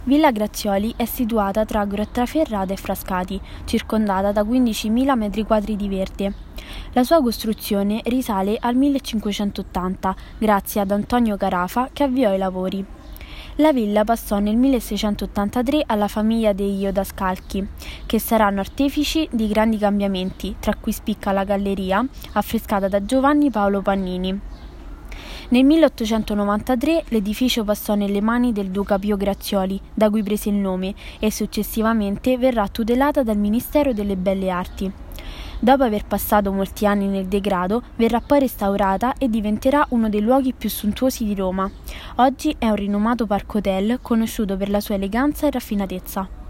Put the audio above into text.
Villa Grazioli è situata tra Grottaferrata e Frascati, circondata da 15.000 m² di verde. La sua costruzione risale al 1580, grazie ad Antonio Carafa che avviò i lavori. La villa passò nel 1683 alla famiglia degli Odascalchi, che saranno artefici di grandi cambiamenti, tra cui spicca la galleria, affrescata da Giovanni Paolo Pannini. Nel 1893 l'edificio passò nelle mani del duca Pio Grazioli, da cui prese il nome, e successivamente verrà tutelata dal Ministero delle Belle Arti. Dopo aver passato molti anni nel degrado, verrà poi restaurata e diventerà uno dei luoghi più sontuosi di Roma. Oggi è un rinomato parco hotel conosciuto per la sua eleganza e raffinatezza.